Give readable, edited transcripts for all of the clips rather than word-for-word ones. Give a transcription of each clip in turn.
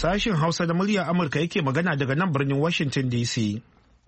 Sashen Hausa da muryar Amurka yake magana daga nan birnin Washington DC.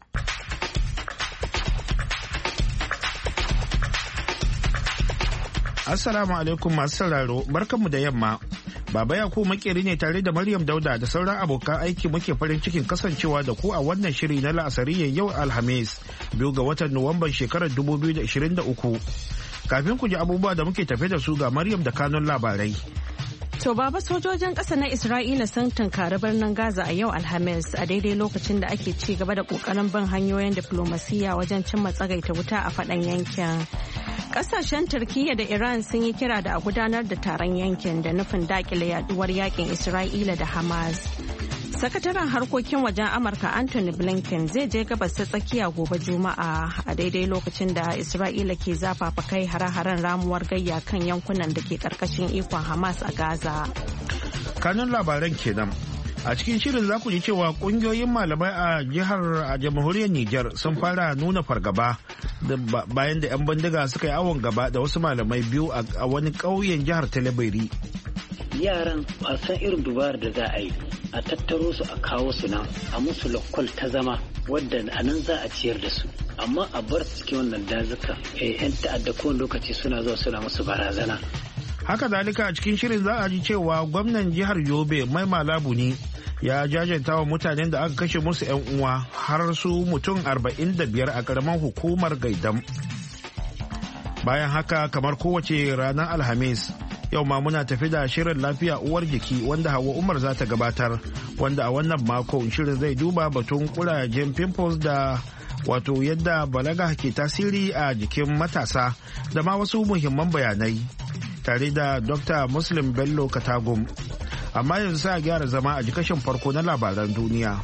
Assalamu alaikum masu sauraro, barkanmu da yamma. Baba Yakubu makeri ne tare da Maryam Dauda da sauran abokan aiki muke farin cikin kasancewa da ku a wannan shiri na la'asariyar yau Alhamis, 2 ga watan Nuwamban shekarar 2023. Kafin ku ji abubuwa da muke tafe da su ga Maryam da kanun labarai. To baba, sojojin ƙasa na Isra'ila sun tunkari birnin Gaza a yau Alhamis a daidai lokacin da ake ci gaba da ƙoƙarin bin hanyoyin diflomasiyya wajen cimma tsagaita wuta a faɗan yankin. Ƙasashen Turkiyya da Iran sun yi kira da a gudanar da taron yankin da nufin daƙile yaduwar yakin Isra'ila da Hamas. Sakataren harkokin wajen Amurka Anthony Blinken zai je gabas ta tsakiya gobe Juma'a a daidai lokacin da Isra'ila ke zafafa kai hare-haren ramuwar gayya kan yankunan da ke karkashin ikon Hamas a Gaza. Kanun labaran kenan. A cikin shirin za ku ji cewa kungiyoyin malamai a jamhuriyar Nijar sun fara nuna fargaba bayan da 'yan bindiga suka yi awon gaba da wasu malamai biyu a wani ƙauyen jihar Talabiri. Yaran a san irin dubarar da za a yi a tattaro su a kawo su nan a musu lokal ta zama wadda a nan za a ciyar da su, amma a bar su cikin wannan dazuka 'yan ta'adda kowane lokaci suna zuwa suna musu barazana. Haka zalika a cikin shirin za a ji cewa gwamnan jihar Yobe Mai Malabu ne ya jajanta wa mutanen da aka kashe musu 'yan uwa har su mutum 45 a karamar hukumar Gaidam. Bayan haka, kamar kowace ranar Alhamis, yau ma muna tafi da shirin lafiya uwar jiki wanda Hauwa Umar za ta gabatar, wanda a wannan mako shirin zai duba batun kurajen pimples da wato yadda balaga ke tasiri a jikin matasa da ma wasu muhimman bayanai tare da Dr. Muslim Bello Katagum. Amma yanzu sai a gyara zama a jikashin farko na labaran duniya.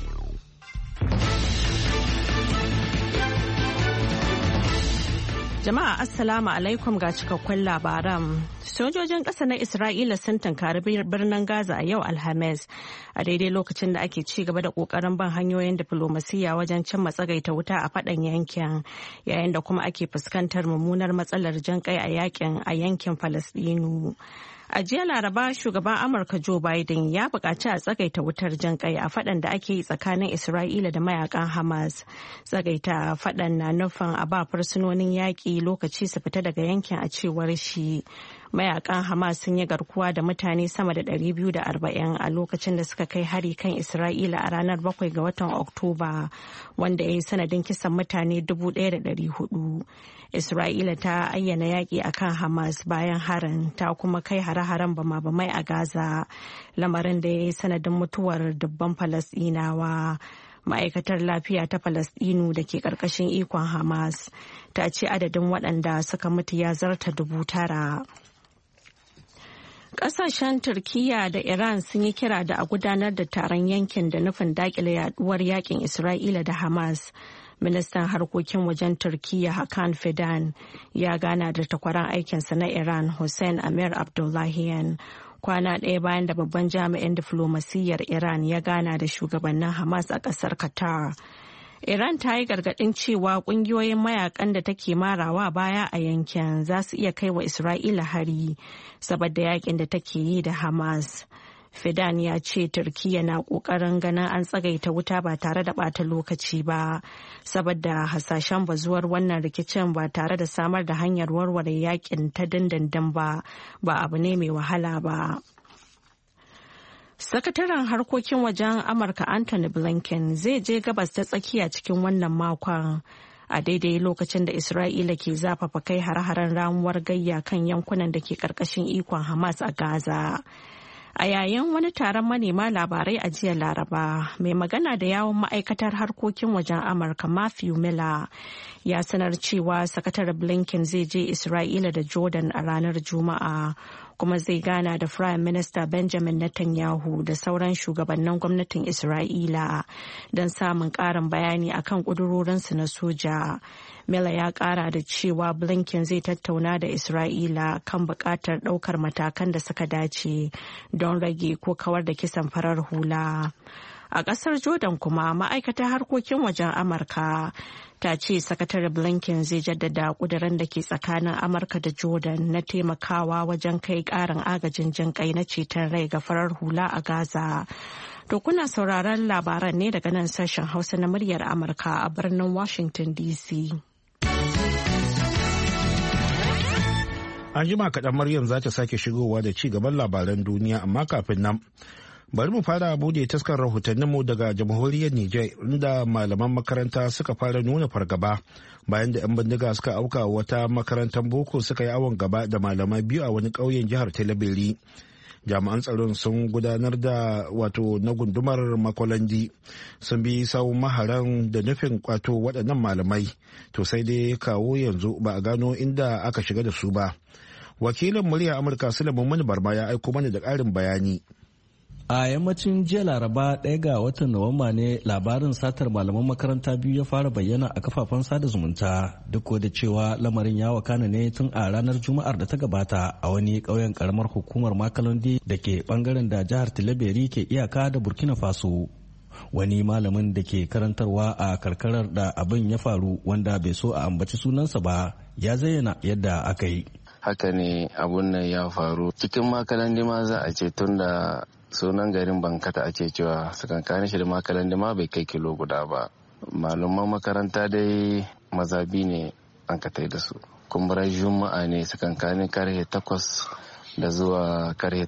Jama'a Assalamu alaikum ga cikakkun labaran. Sojojin ƙasa na Isra'ila sun tunkari birnin Gaza a yau Alhamis a daidai lokacin da ake ci gaba da ƙoƙarin ban hanyoyin diflomasiyya wajen cimma tsagaita wuta a faɗan yankin, yayin da kuma ake fuskantar mummunar matsalar jan kai a yankin Falasɗinu. A jiya Laraba, shugaban Amurka Joe Biden ya buƙaci a tsagaita wutar jan kai a faɗan da ake yi tsakanin Isra'ila da mayakan Hamas. Tsagaita faɗan na nufin a ba fursunonin yaƙi lokaci su fita daga yankin a cewar shi. Mayakan Hamas sun yi garkuwa da mutane sama da 240 a lokacin da suka kai hari kan Isra'ila a ranar 7 ga watan Oktoba, wanda ya yi sanadin kisan mutane 1,400. Isra'ila ta ayyana yaƙi a kan Hamas bayan harin, ta kuma kai hare-haren bama-bamai a Gaza, lamarin da ya yi sanadin mutuwar dubban Falasɗinawa. Ma'aikatar lafiya ta Falasɗinu da ke ƙarƙashin ikon Hamas ta ce adadin waɗanda suka mutu ya zarta 9,000. Ƙasashen Turkiyya da Iran sun yi kira da a gudanar da taron yankin da nufin daƙile yaduwar yakin Isra'ila da Hamas. Ministan harkokin wajen Turkiyya Hakan Fidan ya gana da takwaran aikinsa na Iran Hussein Amir Abdullahian kwana ɗaya bayan da babban jami'in diflomasiyyar Iran ya gana da shugabannin Hamas a ƙasar Qatar. Iran ta yi gargaɗin cewa ƙungiyoyin mayakan da take marawa baya a yankin za su iya kai wa Isra'ila hari saboda yakin da take yi da Hamas. Fidan ya ce Turkiyya na ƙoƙarin ganin an tsagaita wuta ba tare da ɓata lokaci ba, saboda hasashen bazuwar wannan rikicin ba tare da samar da hanyar warware yakin ta dindindin ba abu ne mai wahala ba. Sakataren harkokin wajen Amurka Anthony Blinken zai je gabas ta tsakiya cikin wannan makon a daidai lokacin da Isra'ila ke zafafa kai hare-haren ramuwar gayya kan yankunan da ke ƙarƙashin ikon Hamas a Gaza. A yayin wani taron manema labarai a jiya Laraba, mai magana da yawun ma'aikatar harkokin wajen Amurka Matthew Miller ya sanar cewa sakataren Blinken zai je Isra'ila da Jordan a ranar Juma'a, kuma zai gana da Prime Minister Benjamin Netanyahu da sauran shugabannin gwamnatin Isra'ila don samun ƙarin bayani akan ƙudurorinsu na soja. Miller ya ƙara da cewa Blinken zai tattauna da Isra'ila kan buƙatar ɗaukar matakan da suka dace don rage ko kawar da kisan farar hula. A ƙasar Jordan kuma ma'aikatar harkokin wajen Amurka ta ce sakatare Blinken zai jaddada kudirin da ke tsakanin Amurka da Jordan na taimakawa wajen kai karin agajin jin kai na ceton rai ga farar hula a Gaza. To kuna sauraron labaran ne daga nan sashen Hausa na muryar Amurka a birnin Washington DC. An jima kaɗan Maryam za ta sake shigowa da ci gaban labaran duniya, amma kafin nan bari mu fara bude taskar rahotanninmu daga jamhuriyar Nijar, inda malaman makaranta suka fara nuna fargaba bayan da 'yan bindiga suka auka wata makarantar boko suka yi awon gaba da malamai biyu a wani ƙauyen jihar Talabiri. Jami'an tsaron sun gudanar da na gundumar Makolandi sun bi sawun maharan da nufin kwato waɗannan malamai, to sai dai kawo yanzu ba a gano inda aka shiga da su ba. Wakilin murya Amurka Sulaiman Mani Barma ya aiko mana da ƙarin bayani. A yammacin jiya Laraba 1 ga watan Nuwamba ne labarin satar malaman makaranta biyu ya fara bayyana a kafafen sada zumunta, duk da cewa lamarin ya wakana ne tun a ranar Juma'ar da ta gabata a wani ƙauyen karamar hukumar Makalondi da ke bangaren da jihar Tilaberi ke iyaka da Burkina Faso. Wani malamin da ke karantarwa a karkarar da abin ya faru, wanda bai so a ambaci sunansa ba, ya zayyana yadda aka yi. Haka ne, abun nan ya faru cikin Makalandi ma za a ce, tun da sunan garin Bankata ake cewa sakankanin shi da Makalandi ma bai kai kilo guda ba. Malaman makaranta dai mazabi ne an katai da su. Kumburar Juma'a ne sakankanin karfe 8 da zuwa karfe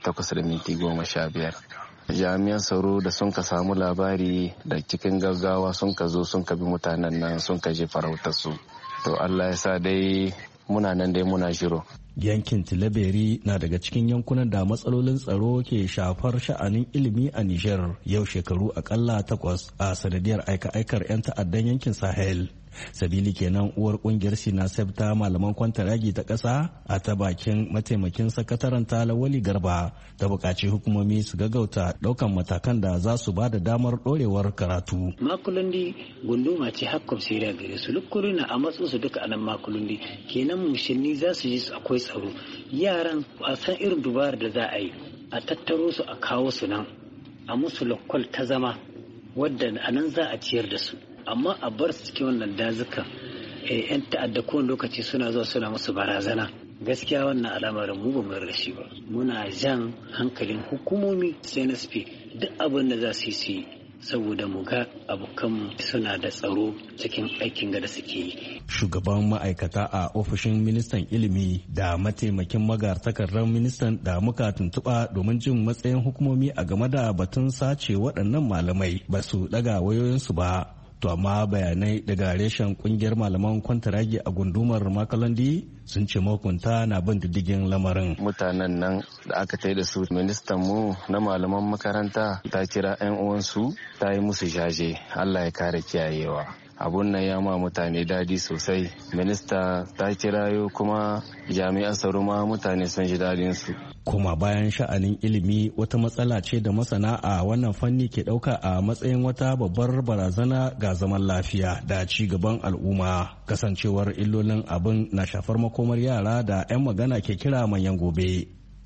8:15. Jami'an tsaro da sun ka samu labari da cikin gaggawa sun ka zo sun ka bi mutanen nan sun ka je farautar su. To Allah ya sa dai muna nan dai muna shiro. Yankin Tilaberi na daga cikin yankunan da matsalolin tsaro ke shafar sha'anin ilimi a Nijar yau shekaru akalla 8 a sanadiyar aika-aikar 'yan ta'addan yankin Sahel. Sabili kenan uwar kungiyar Sinasef ta malaman kwantaragi ta ƙasa a ta bakin mataimakin sakataren ta Lawali Garba ta buƙaci hukumomi su gaggauta ɗaukan matakan da za su ba da damar ɗorewar karatu. Makulundi gunduma ce hakkam siriya gare su, lukkuri na a matsu su duka anan Makulundi, kenan mushinni za su ji su akwai tsaro. Yaran a san irin dubarar da za a yi a tattaro su a kawo su nan a musu lakwal ta zama wadda a nan za a ciyar da su. Amma a bar su cikin wannan dazukan 'yan ta'adda kowane lokaci suna zuwa suna musu barazana. Gaskiya wannan al'amarin mu ba mu yarda shi ba. Muna jan hankalin hukumomi CNSP duk abin da za su yi saboda mu ga abokanmu suna da tsaro cikin aikin da suke yi. Shugaban ma'aikata a ofishin ministan ilimi da mataimakin magatakardar ministan da muka tuntuɓa domin jin matsayin hukumomi a game da batun sace waɗannan malamai ba su ɗaga wayoyinsu ba. To amma bayanai daga reshen kungiyar malaman kwantaragi a gundumar Makalandi sun ce mahukunta na bin diddigin lamarin. Mutanen nan da aka tai da su, ministan mu na malaman makaranta ta kira 'yan uwansu ta yi musu jaje, Allah ya kare kiyayewa. Abun nan ya ma mutane dadi sosai. Minista ta kirayo kuma jami'an tsaro ma mutane sun ji dadin su. Kuma bayan sha'anin ilimi, wata matsala ce da masana a wannan fanni ke ɗauka a matsayin wata babbar barazana ga zaman lafiya da ci gaban al'umma, kasancewar illolin abin na shafar makomar yara da 'yan magana ke kira manyan gobe.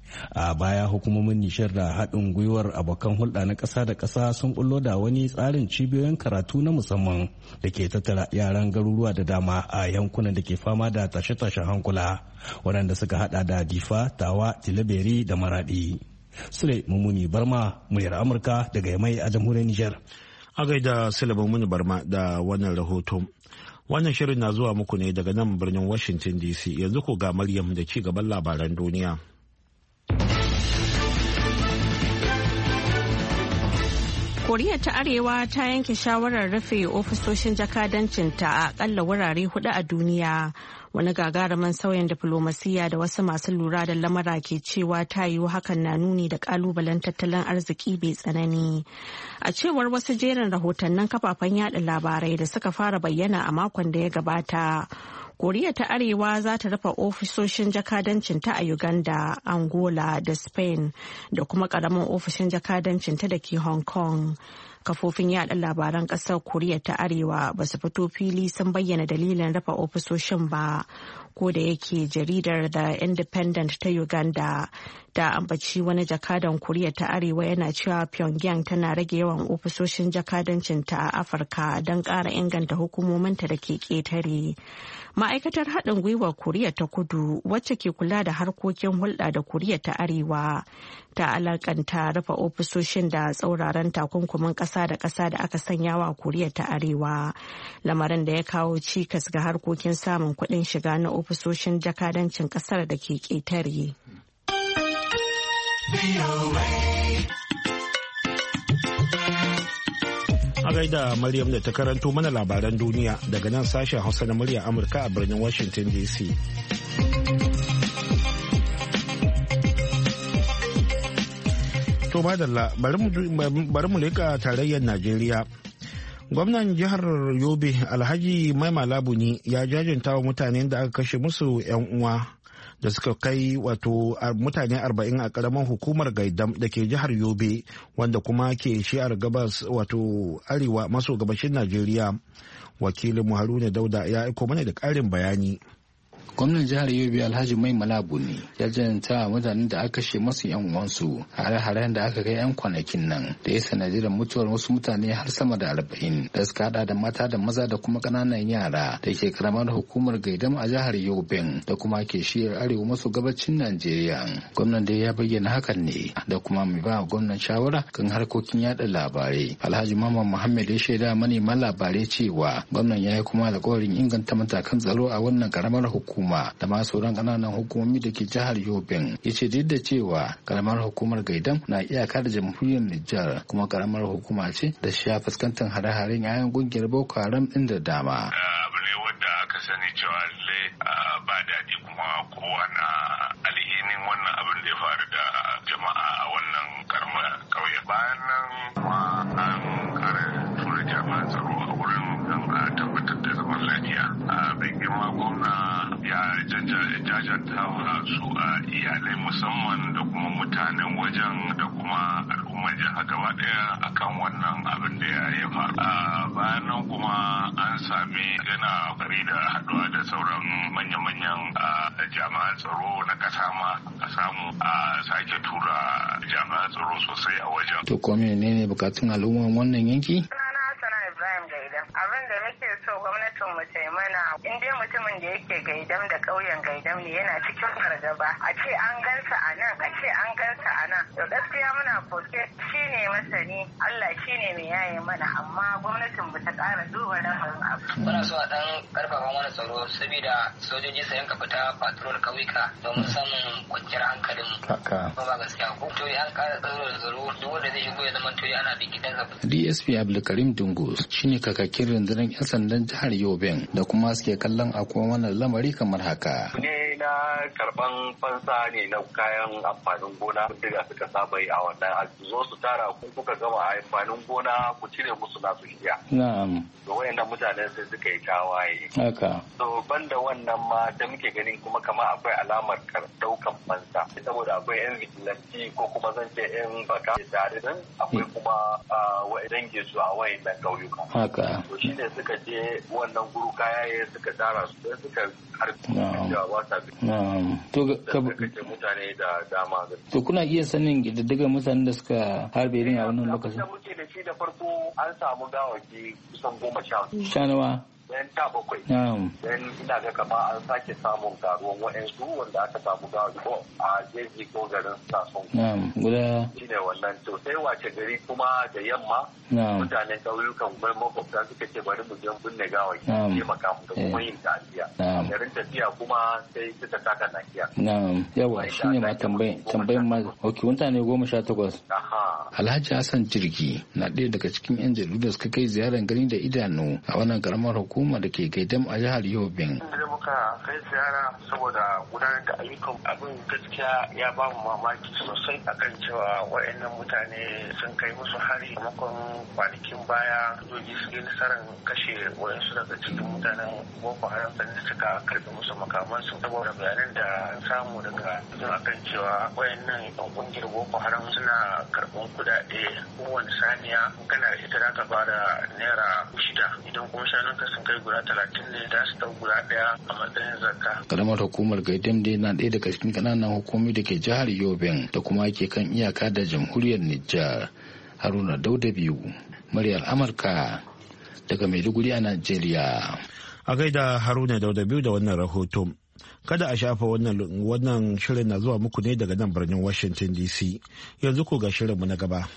A baya hukumomin Nishar da haɗin gwiwar abokan hulɗa na ƙasa da ƙasa sun bullo da wani tsarin cibiyoyin karatu na musamman da ke tattara yaran garuruwa da dama a yankunan da ke fama da tashe-tashen hankula, waɗanda suka haɗa da Difa, Tawa, Tilaberi da Maradi. Sule Mumuni Barma, muryar Amurka daga Yamai a jamhuriyar Nijar. A gaida Sule Mumuni Barma da wannan rahoto. Wannan shirin na zuwa muku ne daga nan birnin Washington DC. Yanzu ko ga Maryam da ci gaban labaran duniya. Koriya ta Arewa ta yanke shawarar rufe ofisoshin jakadancinta a akalla wurare 4 a duniya, wani gagarumin sauyin diflomasiyya da wasu masu lura da lamara ke cewa ta yiwu hakan na nuni da kalubalen tattalin arziki bai tsanani. A cewar wasu jerin rahotannin kafafen yada labarai da suka fara bayyana a makon da ya gabata, Koriya ta Arewa za ta rufe ofisoshin jakadancinta a Uganda, Angola da Spain da kuma karamin ofishin jakadancinta da ke Hong Kong. Kafofin yada labaran kasar Koriya ta Arewa ba su fito fili sun bayyana dalilin rufe ofisoshin ba, ko da yake jaridar The Independent ta Uganda da ambaci wani jakadan Koriya ta Arewa yana cewa Pyongyang tana rage yawan ofisoshin jakadancinta a Afirka don ƙara inganta hukumominta da ke ƙetare. Ma'aikatar haɗin gwiwar Koriya ta Kudu wacce ke kula da harkokin hulɗa da Koriya ta Arewa ta alakanta rufe ofisoshin da tsauraran takunkumin ƙasa da ƙasa da aka sanya wa Koriya ta Arewa, lamarin da ya kawo cikas ga harkokin samun kuɗin shiga na ofisoshin jakadancin ƙasar da ke ƙetare. A gaida Maryam da ta karanto mana labaran duniya daga nan sashen Hausa na murya Amurka a birnin Washington DC. To madalla bari mu leka tarayyar Najeriya. Gwamnan jihar Yobe Alhaji Mai Malabuni ya jajanta wa mutanen da aka kashe musu 'yan uwa da suka kai wato mutane 40 a karamar hukumar Gaidam da ke jihar Yobe wanda kuma ke shi'ar gabas wato arewa maso gabashin Najeriya. Wakilin Haruna Dauda ya aiko mana da ƙarin bayani. Gwamnan jihar Yobe Alhaji Mai Malabuni ya janta mutanen da aka kashe masu yan uwansu hare-haren da aka kai yan kwanakin nan da ya sanadiyar mutuwar wasu mutane har sama da 40 da suka hada da mata da maza da kuma kananan yara da ke karamar hukumar Gaidam a jihar Yobe da kuma ke shiyar arewa maso gabacin Najeriya. Gwamnan da ya bayyana hakan ne da kuma mai ba gwamnan shawara kan harkokin yada labarai. Alhaji Mamman Muhammad ya shaida manema labarai cewa gwamnan ya yi kuma alƙawarin inganta matakan tsaro a wannan karamar hukuma da ma sauran ƙananan hukumomi da ke jihar Yobe. Ya ce duk da cewa karamar hukumar Gaidam na iyaka da jamhuriyar Nijar kuma karamar hukuma ce da sha fuskantar hare-haren yayan gungiyar Boko Haram din da dama. Abu ne wanda aka sani cewa lalle ba daɗi kuma kowa na alhinin wannan abin da ya faru da jama'a a wannan karamar ƙauye. Bayan nan kuma an kare tura jami'an tsaro a wurin don a tabbatar da zaman lafiya. Bai girma gwamna ya jajanta wa su iyalai musamman da kuma mutanen wajen da kuma al'ummar jihar gaba daya akan wannan abin da ya faru. Bayan nan kuma an sami yana bari da haɗuwa da sauran manya-manyan jami'an tsaro na ƙasa ma a samu a sake tura jami'an tsaro sosai a wajen. To ko menene bukatun al'ummar wannan yanki? Abin da muke so gwamnatin mu ta mana in dai mutumin da yake Gaidam da ƙauyen Gaidam ne yana cikin fargaba a ce an gansa a nan a ce an gansa a nan to gaskiya muna koke shine masani Allah shine mai yaye mana amma gwamnatin mu ta ƙara duba lamarin abu. Muna so a dan karfafa mana tsaro saboda sojoji su yanka fita patrol kauyuka domin samun kwanciyar hankalin mu. Ba gaskiya ko to an ƙara tsaro duk wanda zai shigo ya zama to ana bikitan sa. DSP Abdulkarim Dungus shine kakakin rundunar 'yan sandan jihar Yobe da kuma suke kallon akwai wannan lamari kamar haka. Ne na karban fansa ne na kayan amfanin gona da suka saba yi a wannan zo su tara ku kuka gama amfanin gona ku cire musu nasu shiya. Na'am. Da wayannan mutanen sai suka yi tawaye. Haka. To banda wannan ma da muke ganin kuma kama akwai alamar daukan fansa saboda akwai 'yan vigilanti ko kuma zan ce 'yan baka tare nan akwai kuma dange su a wayannan ƙauyuka. Haka. To shine suka je wannan guru kaya suka tara su sai suka harbi da wata to mutane da dama. To kuna iya sanin ƙididdigar mutanen da suka harbe ne a wannan lokacin? Da muke da shi da farko an samu gawaki kusan 10. Sha nawa? Yan 17. Dan ina ga kama an sake samun karuwan wa'ansu wanda aka samu gawaki ko a jeji ko garin Sason. Guda. Shi ne wannan to sai wace gari kuma da yamma. Mutanen ƙauyukan mai makwabta suka ce bari mu je binne gawaki. Taimaka mu da kuma yin ta'aziyya. Garin tafiya kuma sai suka taka nakiya. Yawa shi ne ma tambayin ma. Ok, mutane 18. Alhaji Hassan Jirgi na ɗaya daga cikin 'yan jaridu da suka kai ziyarar gani da idanu a wannan karamar hukuma da ke Gaidam a jihar Yobe. Da muka kai ziyara saboda gudanar da ayyukan abin gaskiya ya ba mu mamaki sosai akan cewa wayannan mutane sun kai musu hari makon kwanakin baya sojoji su yi nasarar kashe wayansu daga cikin mutanen Boko Haram sannan suka karɓi musu makamansu saboda bayanan da samu daga cikin akan cewa wayannan yan kungiyar Boko Haram suna karɓan kuɗaɗe kowane saniya kana da ita za ka ba da naira 6 idan kuma shanun ka sun kai guda 30 ne da su guda ɗaya a matsayin zakka. Karamar hukumar Gaidam dai na ɗaya daga cikin ƙananan hukumi da ke jihar Yobe da kuma ke kan iyaka da jamhuriyar Nijar. Haruna Dauda biyu, muryar Amurka daga Maiduguri a Najeriya. A gaida Haruna Dauda biyu da wannan rahoto. Kada a shafa wannan shirin na zuwa muku ne daga nan birnin Washington DC. Yanzu ko ga shirinmu na gaba.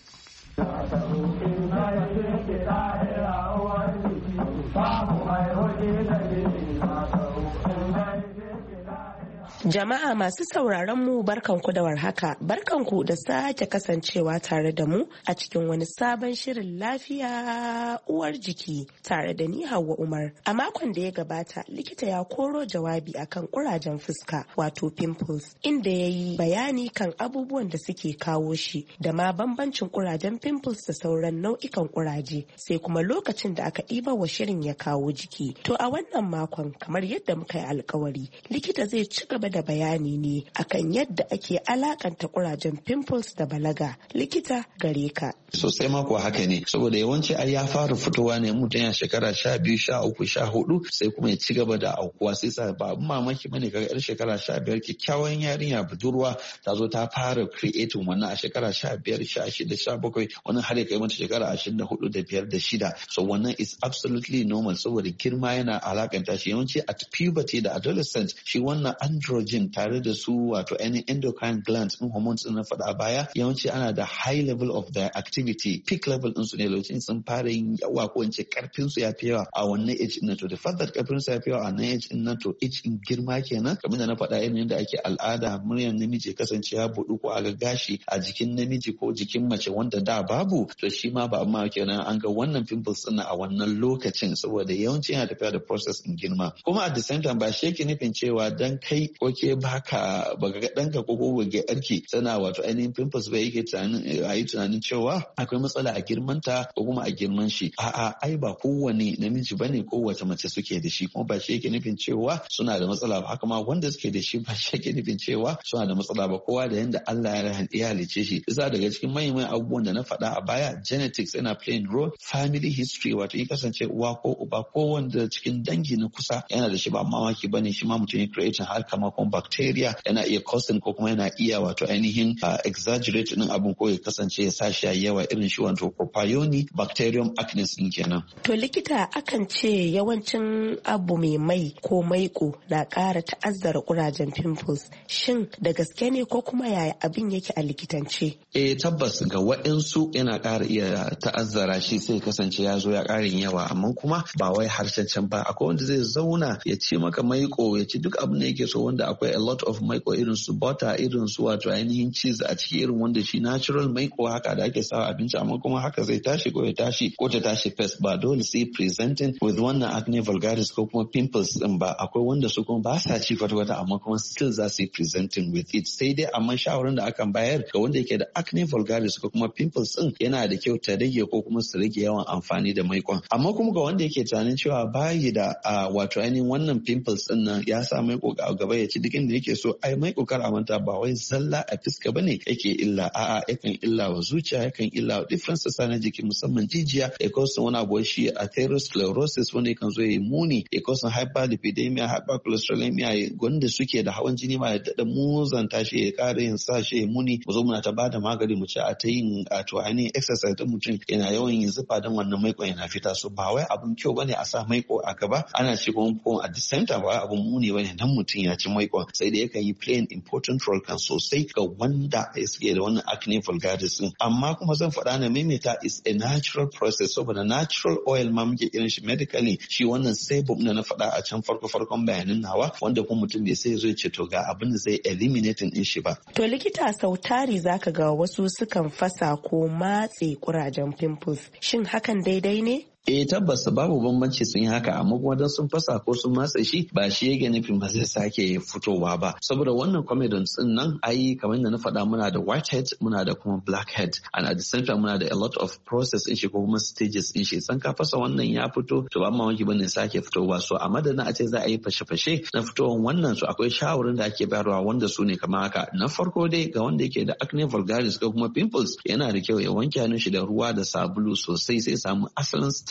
Jama'a masu sauraron mu barkanku da warhaka, barkanku da sake kasancewa tare da mu a cikin wani sabon shirin lafiya uwar jiki tare da ni Hauwa Umar. A makon da ya gabata likita ya koro jawabi akan kurajen fuska wato pimples, inda ya yi bayani kan abubuwan da suke kawo shi da ma bambancin kurajen pimples da sauran nau'ikan kuraje, sai kuma lokacin da aka ɗiba wa shirin ya kawo jiki. To a wannan makon kamar yadda muka yi alkawari, likita zai ci gaba da bayani ne akan yadda ake alakanta kurajen pimples da balaga. Likita gare ka. Sosai mako haka ne, saboda yawanci ai ya fara fitowa ne mutum ya shekara 12, 13, 14 sai kuma ya ci gaba da aukuwa, sai sa ba mamaki bane kaga yar shekara 15 kyakkyawan yarinya budurwa ta zo ta fara creating wannan a shekara 15, 16, 17 wannan har ya kai mata shekara 24 da 5 da 6. So wannan is absolutely normal saboda girma yana alakanta shi yawanci at puberty da adolescent. Shi wannan androgen tare da su wato any endocrine glands in hormones din na faɗa baya yawanci ana da high level of their activity, peak level din su ne lokacin sun fara yin yawa ko in ce karfin su ya fi yawa a wannan age din. To the fact that karfin su ya fi yawa a wannan age din nan to age in girma kenan, kamar da na faɗa irin yadda ake al'ada muryar namiji kasance ya buɗu ko a ga gashi a jikin namiji ko jikin mace wanda da babu, to shi ma ba amma kenan an ga wannan pimples din a wannan lokacin saboda yawanci yana tafiya da process in girma. Kuma at the same time ba shi yake nufin cewa dan kai ko ke baka ga danka ko ga yarki tana wato ainihin pimples ba yake tunanin cewa akwai matsala a girmanta ko kuma a girman shi. A'a, ai ba kowane namiji bane kowace mace suke da shi, kuma ba shi yake nufin cewa suna da matsala ba. Haka ma wanda suke da shi ba shi yake nufin cewa suna da matsala ba. Kowa da yanda Allah ya halice shi. Isa daga cikin manyan abubuwan da na faɗa a baya, genetics yana playing role, family history wato ya kasance uwa ko uba ko wanda cikin dangi na kusa yana da shi ba mamaki bane shi ma mutum ya creating har kama kuma bacteria yana iya causing ko kuma yana iya wato ainihin exaggerate din abun ko ya kasance ya sa shi yawa irin shi wato propionic bacterium acnes din kenan. To likita, akan ce yawancin abu mai ko maiko na ƙara ta'azzara kurajen pimples, shin da gaske ne ko kuma yaya abin yake a likitance? Tabbas ga waɗansu yana ƙara iya ta'azzara shi sai kasance ya zo ya ƙarin yawa, amma kuma ba wai harshen ba. Akwai wanda zai zauna ya ci maka maiko, ya ci duk abin da yake so, wanda akwai a lot of maiko irin su butter, irin su wato ainihin cheese a ciki, irin wanda shi natural maiko haka da ake sawa abinci, amma kuma haka zai tashi ko ya tashi ko ta tashi fes. Ba dole sai presenting with wannan acne vulgaris ko kuma pimples din ba. Akwai wanda su kuma ba sa ci kwata-kwata amma kuma still za su yi presenting with it. Sai dai amma shawarar da akan bayar ga wanda yake da acne vulgaris ko kuma pimples din yana da kyau ta rage ko kuma su rage yawan amfani da maikon. Amma kuma ga wanda yake tunanin cewa bayi da wato ainihin wannan pimples din nan ya sa maiko a gaba ya ci duk inda yake so, ai maiko kar a manta ba wai zalla a fiska bane yake illa, a'a yakan illa wa zuciya, yakan illa wa different sassa na jiki musamman jijiya, ya kawo wani abu shi atherosclerosis wanda yakan zo ya muni, ya kawo hyperlipidemia, hypercholesterolemia, wanda suke da hawan jini ma ya dada muzanta shi ya kara yin sa shi ya muni. Mu zo muna ta bada magani mu ce a ta yin to ainihin exercise din mutum yana yawan yin zufa don wannan maiko yana fita. So ba wai abun kyau bane a sa maiko a gaba ana ci ko at the same time ba abun muni bane dan mutum ya ci maiko, sai da yakan yi play an important role kan sosai ga wanda suke da wannan acne vulgaris din. Amma kuma zan faɗa na maimaita is a natural process, saboda natural oil ma muke irin shi medically, shi wannan sebum na faɗa a can farkon bayanin nawa, wanda kuma mutum bai sai zo ce to ga abin da zai eliminating din shi ba. To likita, sautari zaka ga wasu sukan fasa ko matse kurajen pimples, shin hakan daidai ne? Tabbas babu bambanci sun yi haka, amma kuma don sun fasa ko sun matsa shi ba shi yake nufin ba zai sake fitowa ba. Saboda wannan comedons din nan ai kamar da na faɗa muna da whitehead, muna da kuma blackhead, and at the same time muna da a lot of process in shi ko kuma stages in shi. San ka fasa wannan ya fito to ba mamaki bane sake fitowa. So a madadin a ce za a yi fashe-fashe na fitowar wannan, so akwai shawarin da ake bayarwa wanda su ne kamar haka. Na farko dai ga wanda yake da acne vulgaris ko kuma pimples, yana da kyau ya wanke hannun shi da ruwa da sabulu sosai, sai samu asalin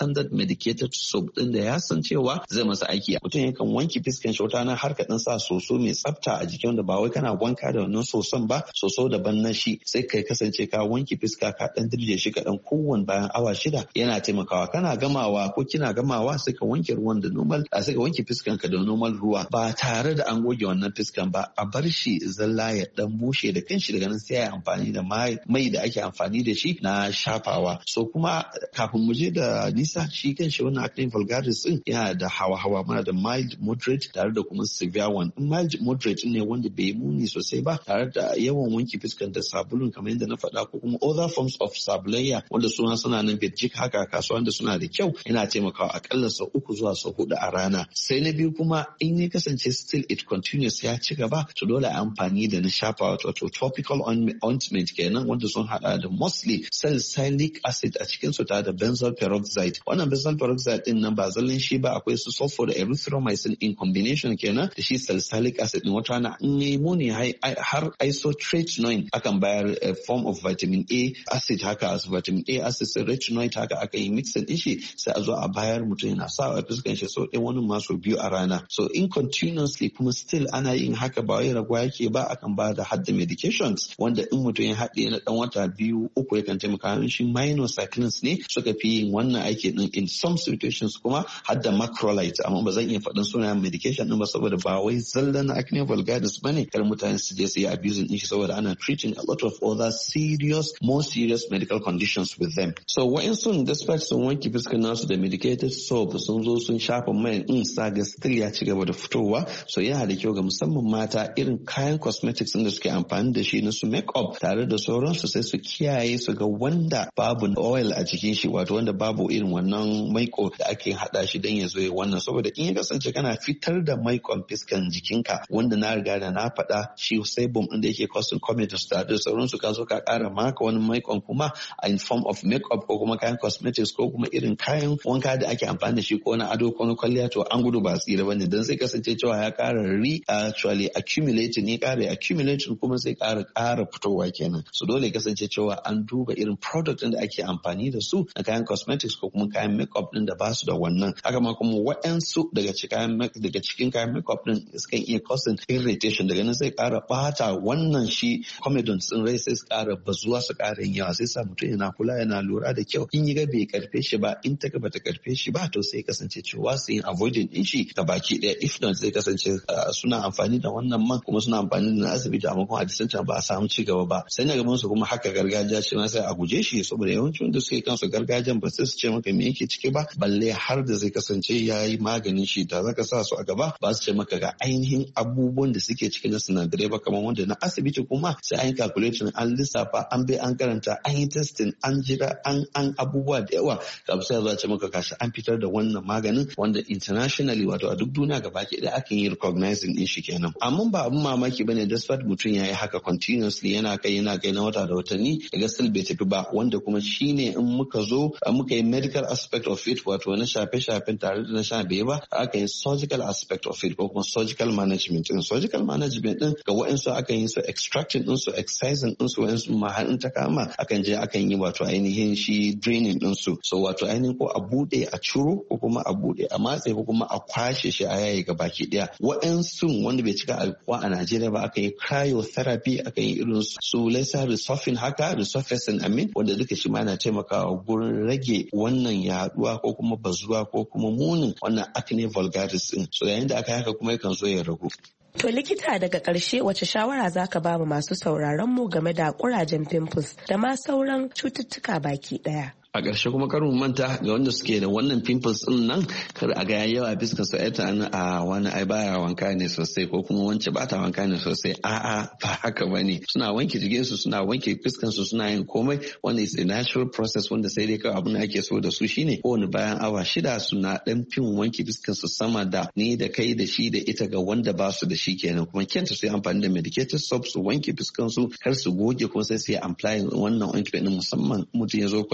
standard medicated soap din da ya san cewa zai masa aiki. Mutum yakan wanke fiskan shi wata har ka dan sa soso mai tsafta a jikin, wanda ba wai kana wanka da wannan soson ba, soso daban na shi, sai kai kasance ka wanke fiska ka dan dirje shi kaɗan kowanne bayan awa 6 yana taimakawa. Kana gamawa ko kina gamawa sai ka wanke ruwan da normal, sai ka wanke fiskan ka da normal ruwa ba tare da an goge wannan fiskan ba, a bar shi zalla ya dan bushe da kanshi, daga nan sai ya amfani da mai da ake amfani da shi na shafawa. So kuma kafin mu je da nisa, shi kanshi wannan acne vulgaris din yana da hawa-hawa, mana da mild, moderate tare da kuma severe one. Mild moderate ne wanda bai muni sosai ba, tare da yawan wanke fiskan da sabulun kamar yadda na faɗa, ko kuma other forms of sabulayya wanda suna nan birjik haka kasuwa da suna da kyau, yana taimakawa akalla sau 3 zuwa sau 4 a rana. Sai na biyu kuma in ya kasance still it continues ya ci gaba, to dole amfani da na shafa wato topical ointment kenan, wanda sun hada da mostly salicylic acid a cikin su tare da benzoyl peroxide. Wannan benzoyl peroxide din nan ba zallan shi ba, akwai su sulfur da erythromycin in combination kenan da shi salicylic acid din. Wata na nemo ne har isotretinoin akan bayar a form of vitamin A acid haka, as vitamin A acid sai retinoid haka aka yi mixin din shi, sai a zo a bayar mutum yana sa a fuskan shi sau ɗaya, wani masu 2 a rana. So in continuously kuma still ana yin haka, ba wai raguwa yake ba, akan ba da hadda medications wanda in mutum ya haɗe na ɗan wata 2-3 yakan taimaka. Shi minocyclines ne suka fi yin wannan aiki din. In some situations kuma hadda macrolide, amma ba zan iya faɗin sunayen medication din ba saboda ba wai zallan acne vulgaris bane, kar mutane su je su yi abusing din shi, saboda ana treating a lot of other more serious medical conditions with them. So wa'insu despite sun wanke fuskar nasu da medicated soap, sun zo sun shafa mai saga still ya ci gaba da fitowa. So yana da kyau ga musamman mata, irin kayan cosmetics da suke amfani da shi na su make-up tare da sauransu, sai su kiyaye su ga wanda babu oil a cikin shi, wato wanda babu irin wannan maiko da ake hada shi dan ya zo ya wannan. Saboda in ya kasance kana fitar da maikon fiskan jikinka, wanda na riga da na faɗa shi sebum din da yake causing comedones da sauransu, ka zo ka ƙara maka wani maikon kuma in form of make-up ko kuma kayan cosmetics ko kuma irin kayan wanka da ake amfani da shi ko na ado ko na kwalliya, to an gudu ba tsira bane, dan sai kasance cewa ya ƙara actually accumulating, ya ƙara accumulating kuma sai ƙara fitowa kenan. So dole kasance cewa an duba irin product din da ake amfani da su na kayan cosmetics ko kuma kayan make-up din da ba su da wannan. Haka ma kuma waɗansu daga cikin kayan make-up din sukan iya causing irritation, daga nan sai ƙara bata wannan shi comedones din rai, sai su ƙara bazuwa, su ƙara yin yawa, sai sa mutum yana kula, yana lura da kyau. In yi ga bai karfe shi ba, in ta bata karfe shi ba, to sai kasance cewa su yin avoiding din shi ta baki ɗaya. If not, sai kasance suna amfani da wannan man kuma suna amfani da asibiti, amma kuma a distancin ba a samu ci gaba ba. Sai na gaban su kuma haka gargajiya ce ma sai a guje shi, saboda yawancin wanda suke kansu gargajiyan ba sai su ce maka me yake ciki ba, balle har da zai kasance ya yi maganin shi. Da zaka sa su a gaba ba su ce maka ga ainihin abubuwan da suke cikin na sinadarai ba, kamar wanda na asibiti kuma sai an yi calculation, an lissafa, an bai an karanta, an yi testing, an jira, an abubuwa da yawa, kafin sai zuwa ce maka gashi an fitar da wannan maganin wanda internationally, wato a duk duniya gaba ke da akan yi recognizing din shi kenan. Amma ba abun mamaki bane despite mutum ya yi haka continuously, yana kai na wata da watanni, daga still bai tafi ba, wanda kuma shine in muka zo muka yi medical aspect of it, wato na shafe-shafen tare da na sha bai ba, aka yi surgical aspect of it ko kuma surgical management din. Surgical management din ga wa'ansu akan yi su extraction din su, excising din su, wa'ansu ma har in ta kama akan je akan yi wato ainihin shi draining din su. So wato ainihin ko a bude a ciro, ko kuma a bude a matse, ko kuma a kwashe shi a yayi gabaki daya. Wa'ansu wanda bai cika alkuwa a Najeriya ba, akan yi cryotherapy, akan yi irin su laser resurfacing haka, resurfacing wanda duka shi ma yana taimakawa gurin rage wannan yaduwa ko kuma bazuwa ko kuma munin wannan acne vulgaris din. So yayin da aka haka kuma yakan zo ya ragu. To likita, daga ƙarshe wace shawara zaka ba mu masu sauraron mu game da ƙurajen pimples da ma sauran cututtuka baki ɗaya? A ƙarshe kuma kar mu manta ga wanda suke da wannan pimples din nan, kar a ga yawa fuskar su ta a wani ai baya wanka ne sosai, ko kuma wance ba ta wanka ne sosai. A'a, ba haka bane. Suna wanke jikin su, suna wanke fuskar su, suna yin komai, wanda is a natural process, wanda sai dai kawai abin da ake so da su shine kowane bayan awa 6 suna dan fin wanke fuskar su sama da ni da kai da shi da ita ga wanda ba su da shi kenan. Kuma kyanta su yi amfani da medicated soap su wanke fuskar su, kar su goge, kuma sai su yi apply wannan ointment musamman mutum ya zo kwanciya. To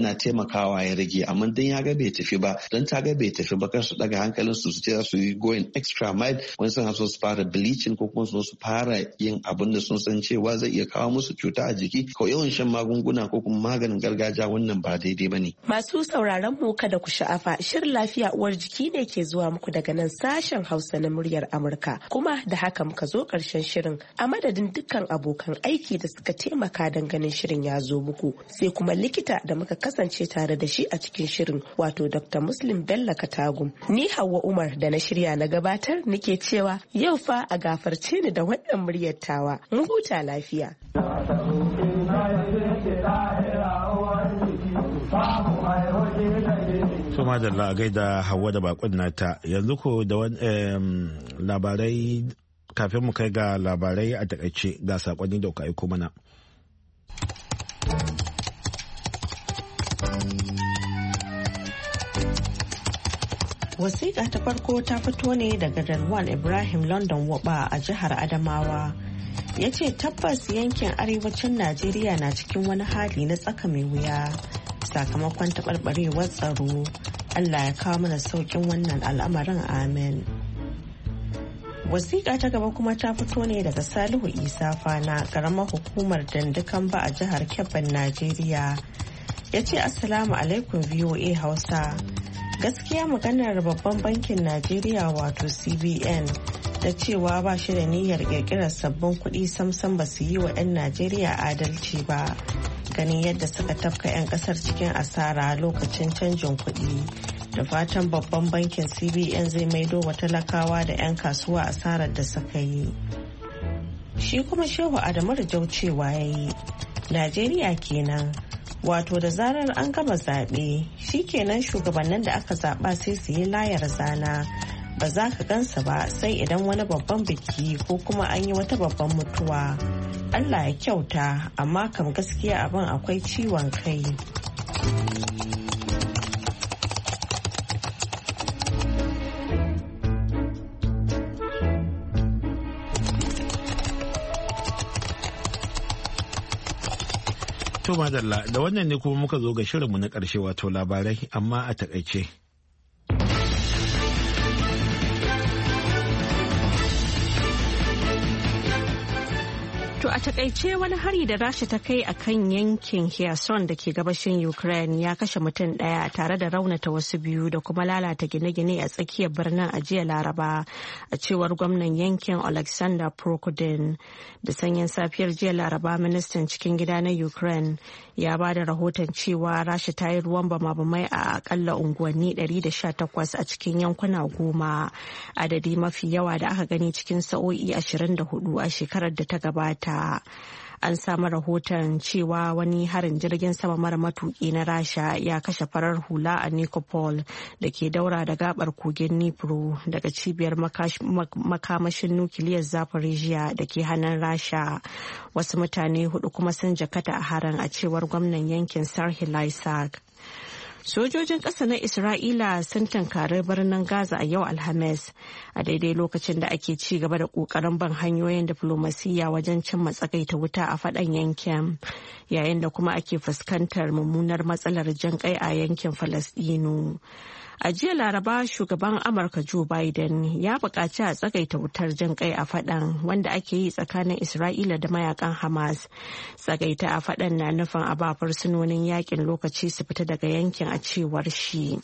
yana taimakawa ya rage, amma dan ya ga bai tafi ba, dan ta ga bai tafi ba, kar su daga hankalin su ce za su yi going extra mile, wani sun so su fara bleaching ko kuma su fara yin abin da sun san cewa zai iya kawo musu cuta a jiki, ko yawan shan magunguna ko kuma maganin gargajiya, wannan ba daidai bane. Masu sauraron mu kada ku sha'afa, shirin lafiya uwar jiki ne ke zuwa muku daga nan sashen Hausa na muryar Amurka, kuma da haka muka zo karshen shirin. A madadin dukkan abokan aiki da suka taimaka don ganin shirin ya zo muku, sai kuma likita da muka kasance tare da shi a cikin shirin, wato Dr. Muslim Bello Katagum. Ni Hauwa Umar da na shirya na gabatar nake cewa yau fa a gafarce ni da wannan muryar tawa. Mu huta lafiya. Suma da lagai da Hauwa da bakon nata. Yanzu ko da labarai, kafin mu kai ga labarai a takaice ga sakonni da kuka aiko mana. Wasiƙa ta farko ta fito ne daga Dalwan Ibrahim London Waba a jihar Adamawa. Ya ce tabbas yankin arewacin Najeriya na cikin wani hali na tsaka mai wuya sakamakon taɓarɓarewar tsaro. Allah ya kawo mana sauƙin wannan al'amarin, amen. Wasiƙa ta gaba kuma ta fito ne daga Salihu Isa Fana, ƙaramar hukumar Dandukan ba a jihar Kebbin, Najeriya. Ya ce Assalamu alaikum VOA Hausa. Gaskiya maganar babban bankin Najeriya wato CBN da cewa ba shi da niyyar kirkirar sabbin kuɗi samsam ba su yi wa 'yan Najeriya adalci ba, ganin yadda suka tafka 'yan ƙasar cikin asara lokacin canjin kuɗi. Da fatan babban bankin CBN zai maido wa talakawa da 'yan kasuwa asarar da suka yi. Shi kuma Shehu Adamu Rijau cewa ya yi, Najeriya kenan. Wato da zarar an gama zaɓe shi kenan shugabannin da aka zaɓa sai su yi layar zana, ba za ka gansa ba sai idan wani babban biki ko kuma an yi wata babban mutuwa. Allah ya kyauta, amma kam gaskiya abin akwai ciwon kai. To madalla, da wannan ne kuma muka zo ga shirinmu na ƙarshe, wato labarai amma a takaice. To a takaice wani hari da Rasha ta kai a kan yankin Kherson da ke gabashin Ukraine ya kashe mutum ɗaya tare da raunata wasu biyu da kuma lalata gine-gine a tsakiyar birnin a jiya Laraba, a cewar gwamnan yankin Alexander Prokudin. Da sanyin safiyar jiya Laraba, ministan cikin gida na Ukraine ya ba da rahoton cewa Rasha ta yi ruwan bama-bamai a akalla unguwanni 118 a cikin yankuna 10, adadi mafi yawa da aka gani cikin sa'o'i 24 a shekarar da ta gabata. An samu rahoton cewa wani harin jirgin sama mara matuki na Rasha ya kashe farar hula a Nikopol da ke daura da gabar kogin Dnipro daga cibiyar makamashin nukiliyar Zaporizhia da ke hannun Rasha. Wasu mutane 4 kuma sun jakata a harin, a cewar gwamnan yankin Sarhi Lysak. Sojojin ƙasa na Isra'ila sun tankari birnin Gaza a yau Alhamis, a daidai lokacin da ake ci gaba da ƙoƙarin ban hanyoyin diflomasiyya wajen cimma tsagaita wuta a faɗan yankin, yayin da kuma ake fuskantar mummunar matsalar jin ƙai a yankin Falasɗinu. A jiya Laraba, shugaban Amurka Joe Biden ya buƙaci a tsagaita wutar jin ƙai a faɗan wanda ake yi tsakanin Isra'ila da mayakan Hamas. Tsagaita a faɗan na nufin a ba fursunonin yakin lokaci su fita daga yankin, a cewar shi.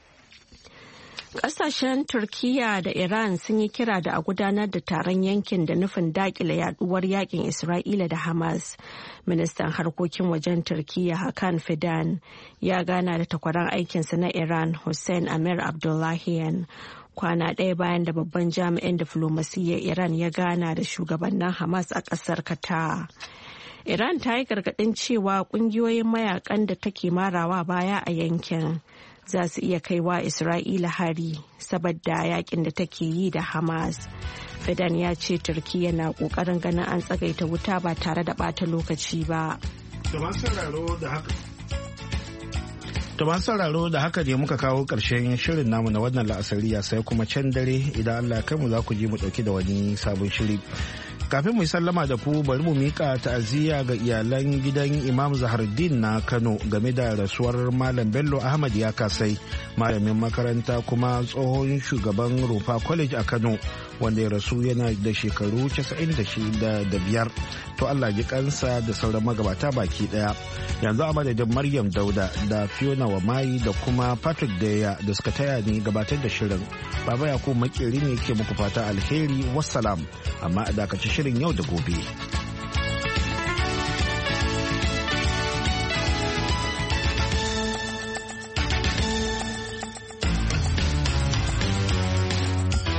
Ƙasashen Turkiyya da Iran sun yi kira da a gudanar da taron yankin da nufin daƙile yaduwar yakin Isra'ila da Hamas. Ministan harkokin wajen Turkiyya Hakan Fidan ya gana da takwaran aikinsa na Iran Hussein Amir Abdullahian kwana ɗaya bayan da babban jami'in diflomasiyyar Iran ya gana da shugabannin Hamas a ƙasar Qatar. Iran ta yi gargaɗin cewa ƙungiyoyin mayakan da take marawa baya a yankin za su iya kaiwa Isra'ila hari saboda yakin da take yi da Hamas. Fidan ya ce Turkiyya na ƙoƙarin ganin an tsagaita wuta ba tare da ɓata lokaci ba. To masu sauraro da haka ne muka kawo ƙarshen shirin namu na wannan la'asariya, sai kuma can dare idan Allah kai mu za ku ji mu ɗauki da wani sabon shiri. Kafin mu sallama da ku bari mu mika ta'aziyya ga iyalan gidan Imam Zaharuddin na Kano game da rasuwar Malam Bello Ahmad ya kasai, malamin makaranta kuma tsohon shugaban Rufa College a Kano wanda ya rasu yana da shekaru 95. To Allah ji kansa da sauran magabata baki daya. Yanzu a madadin Maryam Dauda da Fiona Wamayi da kuma Patrick Deya da suka taya ni gabatar da shirin. Baba Yakubu Makeri ne ke muku fata alheri, wassalam, amma a dakaci shirin yau da gobe.